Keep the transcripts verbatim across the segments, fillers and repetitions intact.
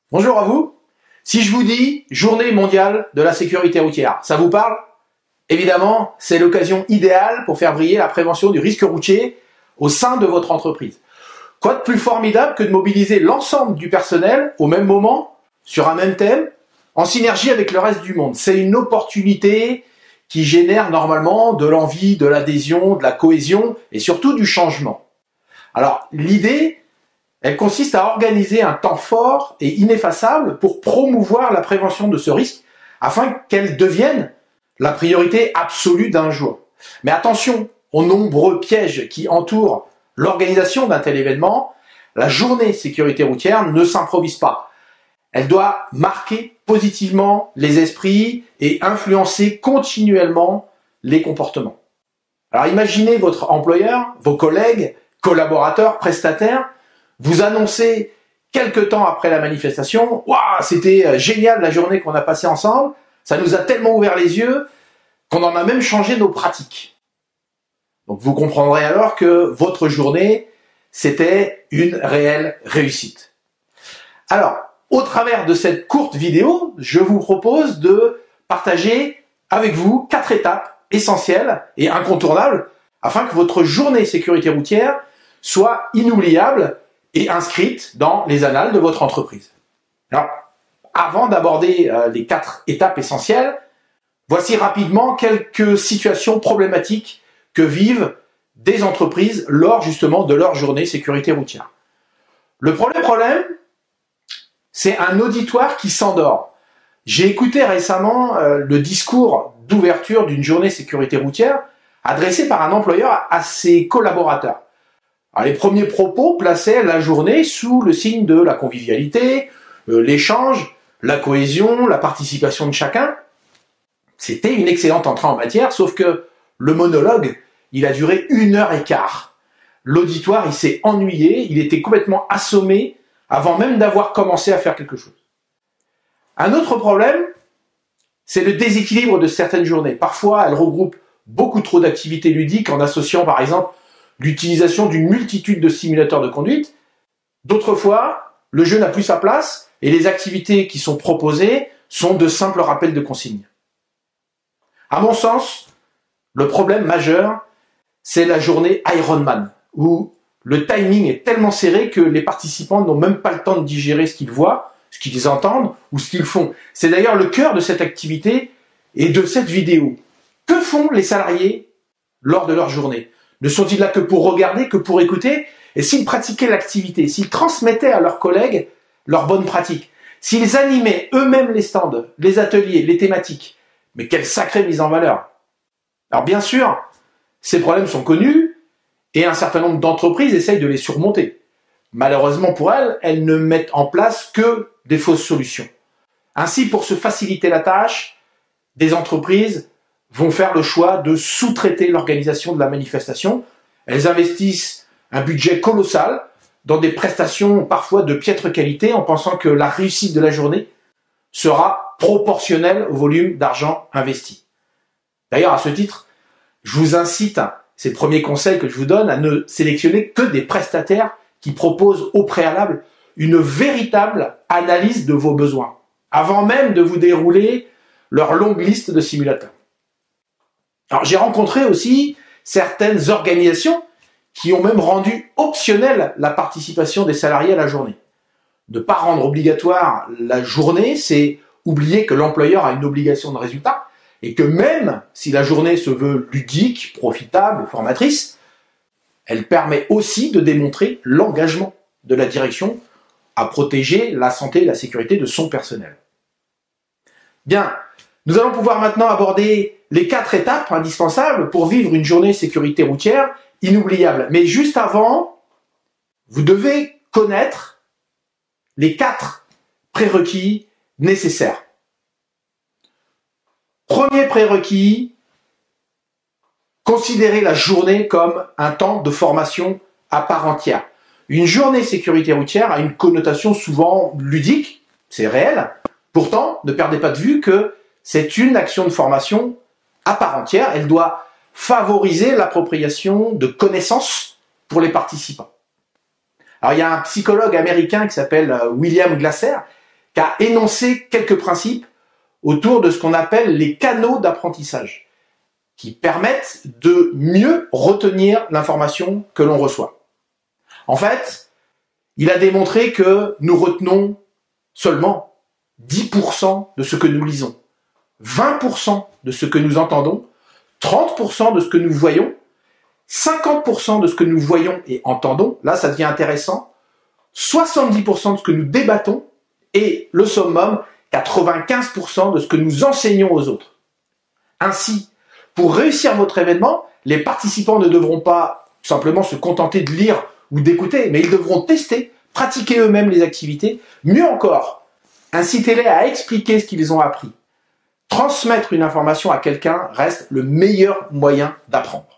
Bonjour à vous. Si je vous dis Journée mondiale de la sécurité routière, ça vous parle? Évidemment, c'est l'occasion idéale pour faire briller la prévention du risque routier au sein de votre entreprise. Quoi de plus formidable que de mobiliser l'ensemble du personnel au même moment, sur un même thème, en synergie avec le reste du monde. C'est une opportunité qui génère normalement de l'envie, de l'adhésion, de la cohésion et surtout du changement. Alors, l'idée, elle consiste à organiser un temps fort et ineffaçable pour promouvoir la prévention de ce risque afin qu'elle devienne la priorité absolue d'un jour. Mais attention aux nombreux pièges qui entourent l'organisation d'un tel événement. La journée sécurité routière ne s'improvise pas. Elle doit marquer positivement les esprits et influencer continuellement les comportements. Alors imaginez votre employeur, vos collègues, collaborateurs, prestataires, vous annoncer quelque temps après la manifestation, « Waouh, c'était génial la journée qu'on a passée ensemble, ça nous a tellement ouvert les yeux qu'on en a même changé nos pratiques. » Donc vous comprendrez alors que votre journée, c'était une réelle réussite. Alors, au travers de cette courte vidéo, je vous propose de partager avec vous quatre étapes essentielles et incontournables afin que votre journée sécurité routière soit inoubliable et inscrite dans les annales de votre entreprise. Alors, avant d'aborder euh, les quatre étapes essentielles, voici rapidement quelques situations problématiques que vivent des entreprises lors justement de leur journée sécurité routière. Le premier problème, c'est un auditoire qui s'endort. J'ai écouté récemment euh, le discours d'ouverture d'une journée sécurité routière adressé par un employeur à ses collaborateurs. Alors, les premiers propos plaçaient la journée sous le signe de la convivialité, euh, l'échange, la cohésion, la participation de chacun. C'était une excellente entrée en matière, sauf que le monologue, il a duré une heure et quart. L'auditoire, il s'est ennuyé, il était complètement assommé avant même d'avoir commencé à faire quelque chose. Un autre problème, c'est le déséquilibre de certaines journées. Parfois, elles regroupent beaucoup trop d'activités ludiques en associant par exemple l'utilisation d'une multitude de simulateurs de conduite. D'autres fois, le jeu n'a plus sa place et les activités qui sont proposées sont de simples rappels de consignes. À mon sens, le problème majeur, c'est la journée Ironman, où le timing est tellement serré que les participants n'ont même pas le temps de digérer ce qu'ils voient, ce qu'ils entendent ou ce qu'ils font. C'est d'ailleurs le cœur de cette activité et de cette vidéo. Que font les salariés lors de leur journée ? Ne sont-ils là que pour regarder, que pour écouter? Et s'ils pratiquaient l'activité, s'ils transmettaient à leurs collègues leurs bonnes pratiques, s'ils animaient eux-mêmes les stands, les ateliers, les thématiques, mais quelle sacrée mise en valeur! Alors bien sûr, ces problèmes sont connus et un certain nombre d'entreprises essayent de les surmonter. Malheureusement pour elles, elles ne mettent en place que des fausses solutions. Ainsi, pour se faciliter la tâche, des entreprises vont faire le choix de sous-traiter l'organisation de la manifestation. Elles investissent un budget colossal dans des prestations parfois de piètre qualité en pensant que la réussite de la journée sera proportionnelle au volume d'argent investi. D'ailleurs, à ce titre, je vous incite, c'est le premier conseil que je vous donne, à ne sélectionner que des prestataires qui proposent au préalable une véritable analyse de vos besoins, avant même de vous dérouler leur longue liste de simulateurs. Alors, j'ai rencontré aussi certaines organisations qui ont même rendu optionnelle la participation des salariés à la journée. Ne pas rendre obligatoire la journée, c'est oublier que l'employeur a une obligation de résultat et que même si la journée se veut ludique, profitable, formatrice, elle permet aussi de démontrer l'engagement de la direction à protéger la santé et la sécurité de son personnel. Bien, nous allons pouvoir maintenant aborder les quatre étapes indispensables pour vivre une journée sécurité routière inoubliable. Mais juste avant, vous devez connaître les quatre prérequis nécessaires. Premier prérequis, considérez la journée comme un temps de formation à part entière. Une journée sécurité routière a une connotation souvent ludique, c'est réel. Pourtant, ne perdez pas de vue que c'est une action de formation à part entière. Elle doit favoriser l'appropriation de connaissances pour les participants. Alors, il y a un psychologue américain qui s'appelle William Glasser qu'à énoncer quelques principes autour de ce qu'on appelle les canaux d'apprentissage, qui permettent de mieux retenir l'information que l'on reçoit. En fait, il a démontré que nous retenons seulement dix pour cent de ce que nous lisons, vingt pour cent de ce que nous entendons, trente pour cent de ce que nous voyons, cinquante pour cent de ce que nous voyons et entendons, là ça devient intéressant, soixante-dix pour cent de ce que nous débattons, et le summum, quatre-vingt-quinze pour cent de ce que nous enseignons aux autres. Ainsi, pour réussir votre événement, les participants ne devront pas simplement se contenter de lire ou d'écouter, mais ils devront tester, pratiquer eux-mêmes les activités, mieux encore, incitez-les à expliquer ce qu'ils ont appris. Transmettre une information à quelqu'un reste le meilleur moyen d'apprendre.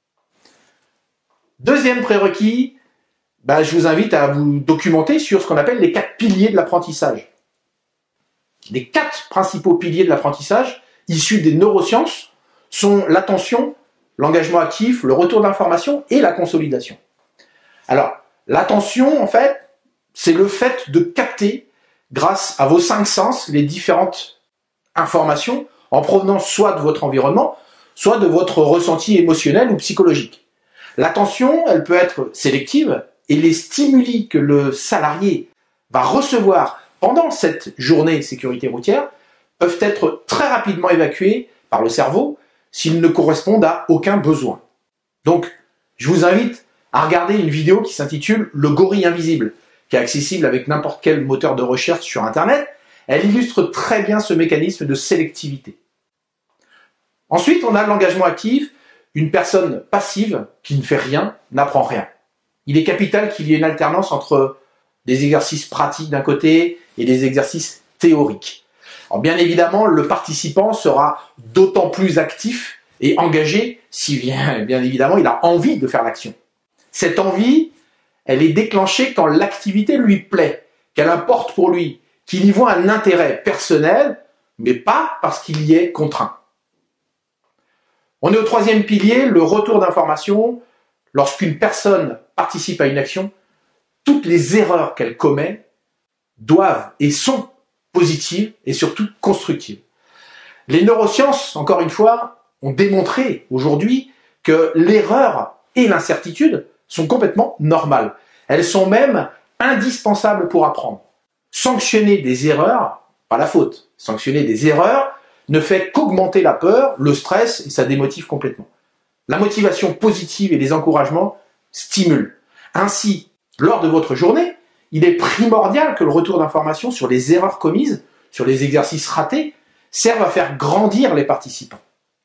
Deuxième prérequis, ben, je vous invite à vous documenter sur ce qu'on appelle les quatre piliers de l'apprentissage. Les quatre principaux piliers de l'apprentissage, issus des neurosciences, sont l'attention, l'engagement actif, le retour d'information et la consolidation. Alors, l'attention, en fait, c'est le fait de capter, grâce à vos cinq sens, les différentes informations en provenance soit de votre environnement, soit de votre ressenti émotionnel ou psychologique. L'attention, elle peut être sélective et les stimuli que le salarié va recevoir pendant cette journée sécurité routière peuvent être très rapidement évacués par le cerveau s'ils ne correspondent à aucun besoin. Donc, je vous invite à regarder une vidéo qui s'intitule « Le gorille invisible », qui est accessible avec n'importe quel moteur de recherche sur Internet. Elle illustre très bien ce mécanisme de sélectivité. Ensuite, on a l'engagement actif. Une personne passive qui ne fait rien n'apprend rien. Il est capital qu'il y ait une alternance entre des exercices pratiques d'un côté et des exercices théoriques. Alors bien évidemment, le participant sera d'autant plus actif et engagé si bien, bien évidemment il a envie de faire l'action. Cette envie, elle est déclenchée quand l'activité lui plaît, qu'elle importe pour lui, qu'il y voit un intérêt personnel, mais pas parce qu'il y est contraint. On est au troisième pilier, le retour d'information. Lorsqu'une personne participe à une action, toutes les erreurs qu'elle commet doivent et sont positives et surtout constructives. Les neurosciences, encore une fois, ont démontré aujourd'hui que l'erreur et l'incertitude sont complètement normales. Elles sont même indispensables pour apprendre. Sanctionner des erreurs, pas la faute, sanctionner des erreurs ne fait qu'augmenter la peur, le stress et ça démotive complètement. La motivation positive et les encouragements stimulent. Ainsi, lors de votre journée, il est primordial que le retour d'informations sur les erreurs commises, sur les exercices ratés, serve à faire grandir les participants.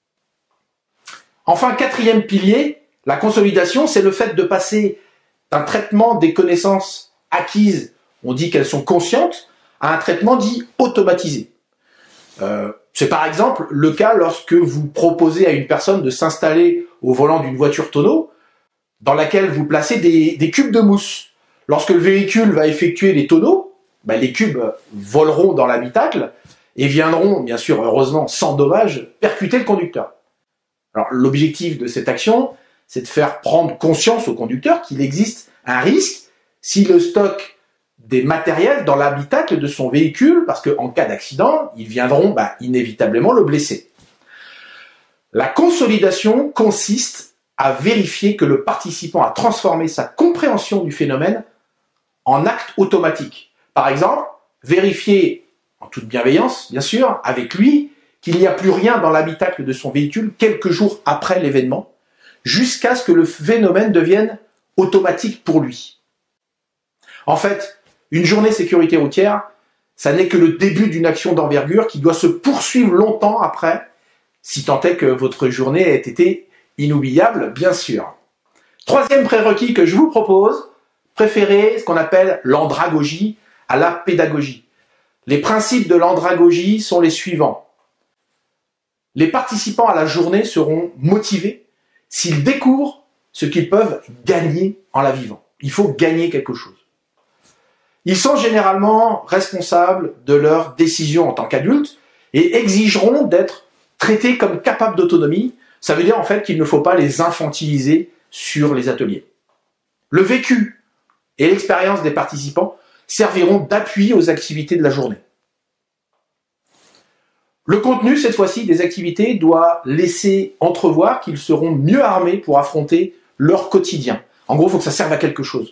Enfin, quatrième pilier, la consolidation, c'est le fait de passer d'un traitement des connaissances acquises, on dit qu'elles sont conscientes, à un traitement dit automatisé. Euh, c'est par exemple le cas lorsque vous proposez à une personne de s'installer au volant d'une voiture tonneau dans laquelle vous placez des, des cubes de mousse. Lorsque le véhicule va effectuer les tonneaux, ben les cubes voleront dans l'habitacle et viendront, bien sûr, heureusement, sans dommage, percuter le conducteur. Alors, l'objectif de cette action, c'est de faire prendre conscience au conducteur qu'il existe un risque si le stock des matériels dans l'habitacle de son véhicule, parce qu'en cas d'accident, ils viendront bah, inévitablement le blesser. La consolidation consiste à vérifier que le participant a transformé sa compréhension du phénomène en acte automatique. Par exemple, vérifier, en toute bienveillance, bien sûr, avec lui, qu'il n'y a plus rien dans l'habitacle de son véhicule quelques jours après l'événement, jusqu'à ce que le phénomène devienne automatique pour lui. En fait, une journée sécurité routière, ça n'est que le début d'une action d'envergure qui doit se poursuivre longtemps après, si tant est que votre journée ait été inoubliable, bien sûr. Troisième prérequis que je vous propose, préférez ce qu'on appelle l'andragogie à la pédagogie. Les principes de l'andragogie sont les suivants. Les participants à la journée seront motivés s'ils découvrent ce qu'ils peuvent gagner en la vivant. Il faut gagner quelque chose. Ils sont généralement responsables de leurs décisions en tant qu'adultes et exigeront d'être traités comme capables d'autonomie. Ça veut dire en fait qu'il ne faut pas les infantiliser sur les ateliers. Le vécu et l'expérience des participants serviront d'appui aux activités de la journée. Le contenu, cette fois-ci, des activités doit laisser entrevoir qu'ils seront mieux armés pour affronter leur quotidien. En gros, il faut que ça serve à quelque chose.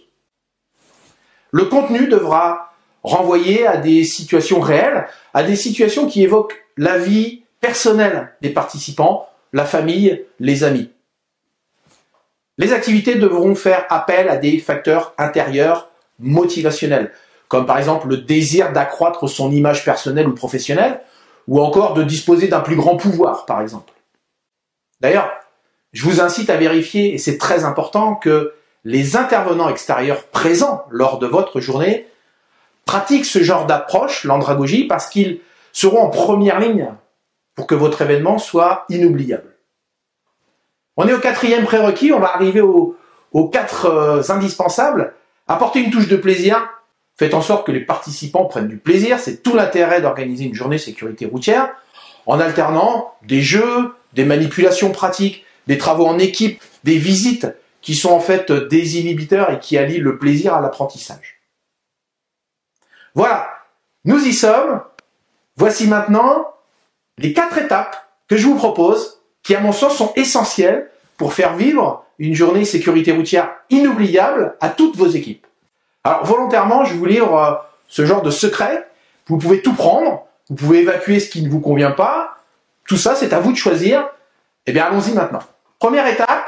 Le contenu devra renvoyer à des situations réelles, à des situations qui évoquent la vie personnelle des participants, la famille, les amis. Les activités devront faire appel à des facteurs intérieurs motivationnels, comme par exemple le désir d'accroître son image personnelle ou professionnelle, ou encore de disposer d'un plus grand pouvoir, par exemple. D'ailleurs, je vous incite à vérifier, et c'est très important, que les intervenants extérieurs présents lors de votre journée pratiquent ce genre d'approche, l'andragogie, parce qu'ils seront en première ligne pour que votre événement soit inoubliable. On est au quatrième prérequis, on va arriver aux, aux quatre euh, indispensables. Apporter une touche de plaisir. Faites en sorte que les participants prennent du plaisir. C'est tout l'intérêt d'organiser une journée sécurité routière en alternant des jeux, des manipulations pratiques, des travaux en équipe, des visites qui sont en fait des inhibiteurs et qui allient le plaisir à l'apprentissage. Voilà, nous y sommes. Voici maintenant les quatre étapes que je vous propose qui, à mon sens, sont essentielles pour faire vivre une journée sécurité routière inoubliable à toutes vos équipes. Alors, volontairement, je vous livre euh, ce genre de secret. Vous pouvez tout prendre, vous pouvez évacuer ce qui ne vous convient pas. Tout ça, c'est à vous de choisir. Eh bien, allons-y maintenant. Première étape,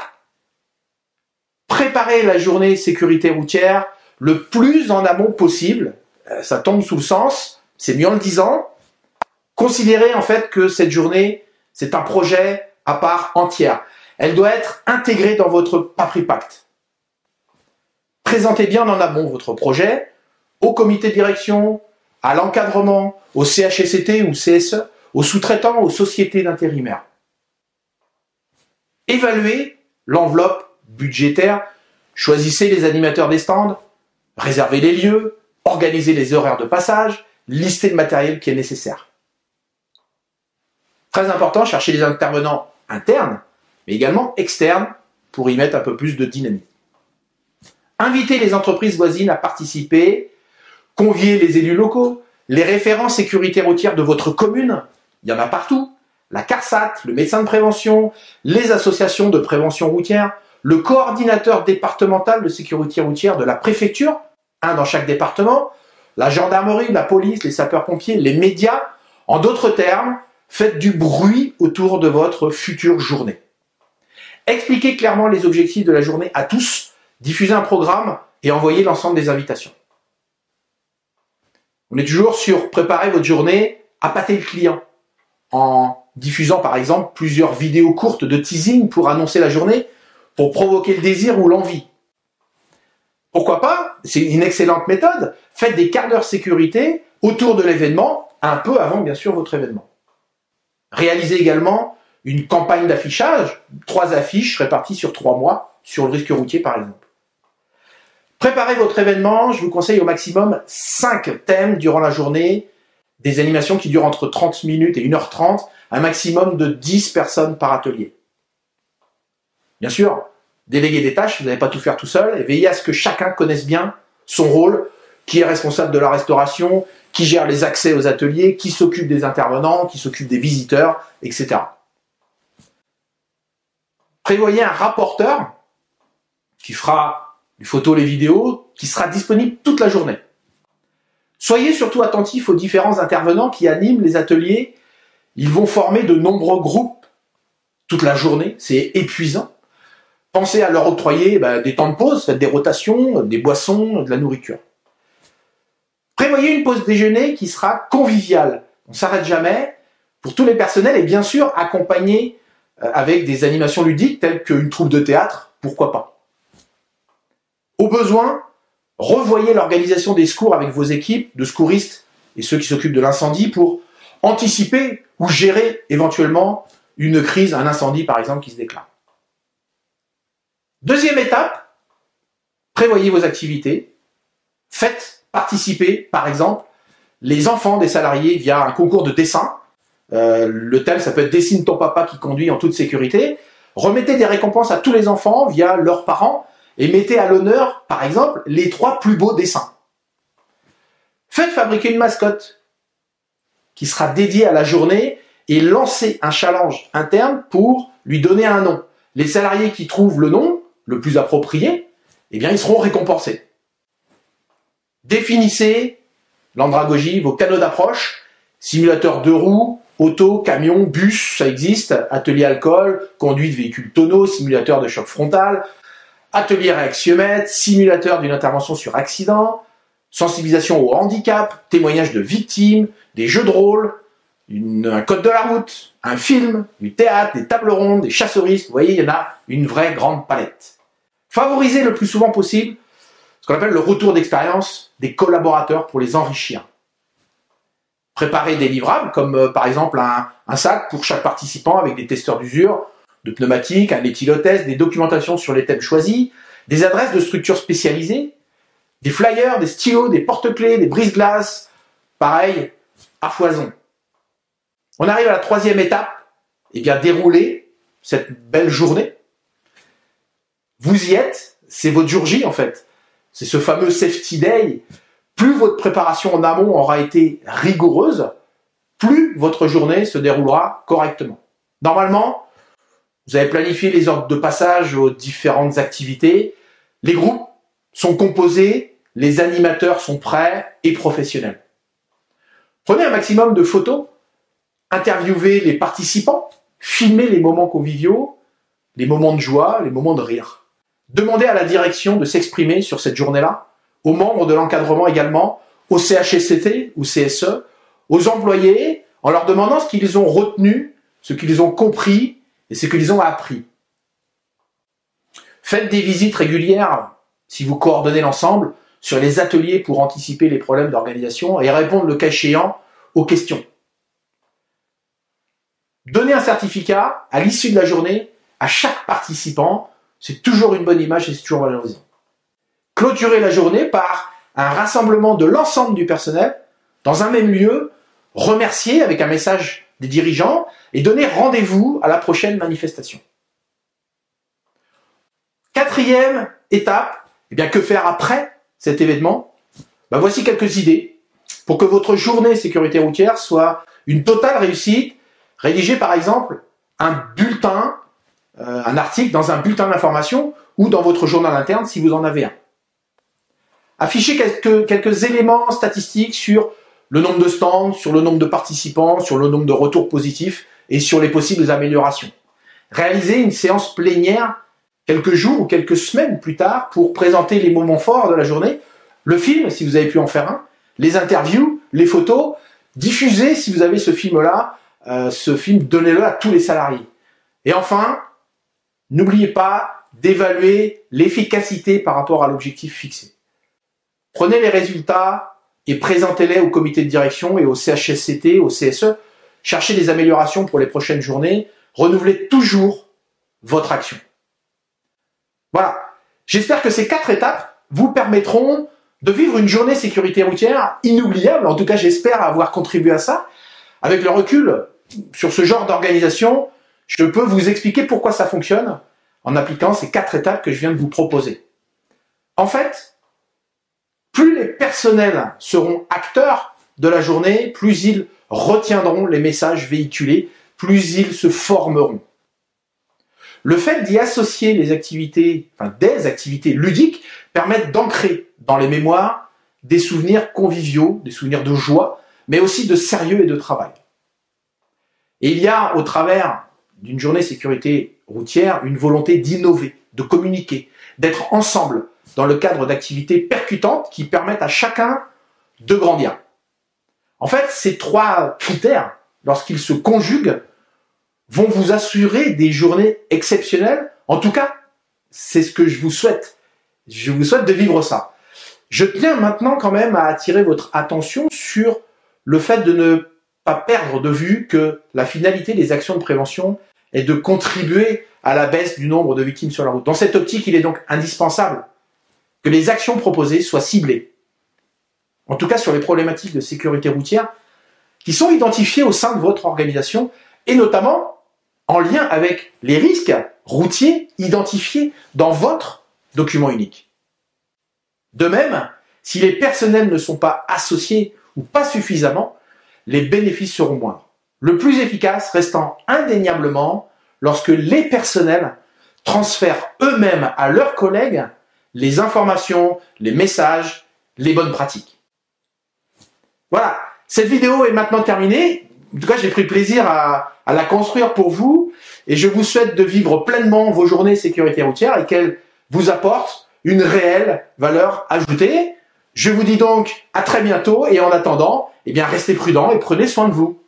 préparez la journée sécurité routière le plus en amont possible. Euh, ça tombe sous le sens, c'est mieux en le disant. Considérez en fait que cette journée, c'est un projet à part entière. Elle doit être intégrée dans votre Papri Pacte. Présentez bien en amont votre projet au comité de direction, à l'encadrement, au C H S C T ou C S E, aux sous-traitants, aux sociétés d'intérimaires. Évaluez l'enveloppe budgétaire, choisissez les animateurs des stands, réservez les lieux, organisez les horaires de passage, listez le matériel qui est nécessaire. Très important, cherchez les intervenants internes, mais également externes pour y mettre un peu plus de dynamique. Invitez les entreprises voisines à participer, conviez les élus locaux, les référents sécurité routière de votre commune, il y en a partout, la CARSAT, le médecin de prévention, les associations de prévention routière, le coordinateur départemental de sécurité routière de la préfecture, un dans chaque département, la gendarmerie, la police, les sapeurs-pompiers, les médias. En d'autres termes, faites du bruit autour de votre future journée. Expliquez clairement les objectifs de la journée à tous, diffusez un programme et envoyez l'ensemble des invitations. On est toujours sur préparer votre journée, appâter le client en diffusant par exemple plusieurs vidéos courtes de teasing pour annoncer la journée, pour provoquer le désir ou l'envie. Pourquoi pas? C'est une excellente méthode. Faites des quarts d'heure sécurité autour de l'événement, un peu avant bien sûr votre événement. Réalisez également une campagne d'affichage, trois affiches réparties sur trois mois sur le risque routier par exemple. Préparez votre événement, je vous conseille au maximum cinq thèmes durant la journée, des animations qui durent entre trente minutes et une heure trente, un maximum de dix personnes par atelier. Bien sûr, déléguez des tâches, vous n'allez pas tout faire tout seul, et veillez à ce que chacun connaisse bien son rôle, qui est responsable de la restauration, qui gère les accès aux ateliers, qui s'occupe des intervenants, qui s'occupe des visiteurs, et cetera. Prévoyez un rapporteur qui fera les photos, les vidéos, qui sera disponible toute la journée. Soyez surtout attentifs aux différents intervenants qui animent les ateliers. Ils vont former de nombreux groupes toute la journée, c'est épuisant. Pensez à leur octroyer ben, des temps de pause, faites des rotations, des boissons, de la nourriture. Prévoyez une pause déjeuner qui sera conviviale. On ne s'arrête jamais pour tous les personnels et bien sûr accompagné avec des animations ludiques telles qu'une troupe de théâtre, pourquoi pas. Au besoin, revoyez l'organisation des secours avec vos équipes de secouristes et ceux qui s'occupent de l'incendie pour anticiper ou gérer éventuellement une crise, un incendie par exemple qui se déclare. Deuxième étape, prévoyez vos activités. Faites participer par exemple les enfants des salariés via un concours de dessin. Euh, le thème, ça peut être « Dessine ton papa qui conduit en toute sécurité ». Remettez des récompenses à tous les enfants via leurs parents et mettez à l'honneur, par exemple, les trois plus beaux dessins. Faites fabriquer une mascotte qui sera dédiée à la journée et lancez un challenge interne pour lui donner un nom. Les salariés qui trouvent le nom le plus approprié, eh bien, ils seront récompensés. Définissez l'andragogie, vos canaux d'approche, simulateur deux roues, auto, camion, bus, ça existe, atelier alcool, conduite véhicule tonneau, simulateur de choc frontal, atelier réactiomètre, simulateur d'une intervention sur accident, sensibilisation au handicap, témoignage de victimes, des jeux de rôle, une, un code de la route, un film, du théâtre, des tables rondes, des chasses au risque. Vous voyez, il y en a une vraie grande palette. Favorisez le plus souvent possible ce qu'on appelle le retour d'expérience des collaborateurs pour les enrichir. Préparez des livrables, comme euh, par exemple un, un sac pour chaque participant avec des testeurs d'usure, de pneumatiques, un éthylotest, des documentations sur les thèmes choisis, des adresses de structures spécialisées, des flyers, des stylos, des porte-clés, des brise-glaces, pareil, à foison. On arrive à la troisième étape, et bien dérouler cette belle journée. Vous y êtes, c'est votre jour J en fait. C'est ce fameux safety day. Plus votre préparation en amont aura été rigoureuse, plus votre journée se déroulera correctement. Normalement, vous avez planifié les ordres de passage aux différentes activités. Les groupes sont composés, les animateurs sont prêts et professionnels. Prenez un maximum de photos, interviewez les participants, filmez les moments conviviaux, les moments de joie, les moments de rire. Demandez à la direction de s'exprimer sur cette journée-là, aux membres de l'encadrement également, au C H S C T ou C S E, aux employés, en leur demandant ce qu'ils ont retenu, ce qu'ils ont compris et ce qu'ils ont appris. Faites des visites régulières, si vous coordonnez l'ensemble, sur les ateliers pour anticiper les problèmes d'organisation et répondre le cas échéant aux questions. Donnez un certificat à l'issue de la journée à chaque participant, c'est toujours une bonne image et c'est toujours valorisant. Clôturez la journée par un rassemblement de l'ensemble du personnel dans un même lieu, remercier avec un message des dirigeants et donner rendez-vous à la prochaine manifestation. Quatrième étape, eh bien, que faire après cet événement? Ben, voici quelques idées pour que votre journée sécurité routière soit une totale réussite. Rédigez par exemple un bulletin, euh, un article dans un bulletin d'information ou dans votre journal interne si vous en avez un. Affichez quelques, quelques éléments statistiques sur le nombre de stands, sur le nombre de participants, sur le nombre de retours positifs et sur les possibles améliorations. Réalisez une séance plénière quelques jours ou quelques semaines plus tard pour présenter les moments forts de la journée, le film si vous avez pu en faire un, les interviews, les photos, diffusez si vous avez ce film-là, euh, ce film, donnez-le à tous les salariés. Et enfin, n'oubliez pas d'évaluer l'efficacité par rapport à l'objectif fixé. Prenez les résultats et présentez-les au comité de direction et au C H S C T, au C S E. Cherchez des améliorations pour les prochaines journées. Renouvelez toujours votre action. Voilà. J'espère que ces quatre étapes vous permettront de vivre une journée sécurité routière inoubliable. En tout cas, j'espère avoir contribué à ça. Avec le recul sur ce genre d'organisation, je peux vous expliquer pourquoi ça fonctionne en appliquant ces quatre étapes que je viens de vous proposer. En fait, plus les personnels seront acteurs de la journée, plus ils retiendront les messages véhiculés, plus ils se formeront. Le fait d'y associer les activités, enfin des activités ludiques, permettent d'ancrer dans les mémoires des souvenirs conviviaux, des souvenirs de joie, mais aussi de sérieux et de travail. Et il y a, au travers d'une journée sécurité routière, une volonté d'innover, de communiquer, d'être ensemble dans le cadre d'activités percutantes qui permettent à chacun de grandir. En fait, ces trois critères, lorsqu'ils se conjuguent, vont vous assurer des journées exceptionnelles. En tout cas, c'est ce que je vous souhaite. Je vous souhaite de vivre ça. Je tiens maintenant quand même à attirer votre attention sur le fait de ne pas perdre de vue que la finalité des actions de prévention est de contribuer à la baisse du nombre de victimes sur la route. Dans cette optique, il est donc indispensable que les actions proposées soient ciblées. En tout cas sur les problématiques de sécurité routière qui sont identifiées au sein de votre organisation et notamment en lien avec les risques routiers identifiés dans votre document unique. De même, Si les personnels ne sont pas associés ou pas suffisamment, les bénéfices seront moindres. Le plus efficace restant indéniablement lorsque les personnels transfèrent eux-mêmes à leurs collègues les informations, les messages, les bonnes pratiques. Voilà, cette vidéo est maintenant terminée. En tout cas, j'ai pris plaisir à, à la construire pour vous et je vous souhaite de vivre pleinement vos journées sécurité routière et qu'elles vous apportent une réelle valeur ajoutée. Je vous dis donc à très bientôt et en attendant, eh bien, restez prudents et prenez soin de vous.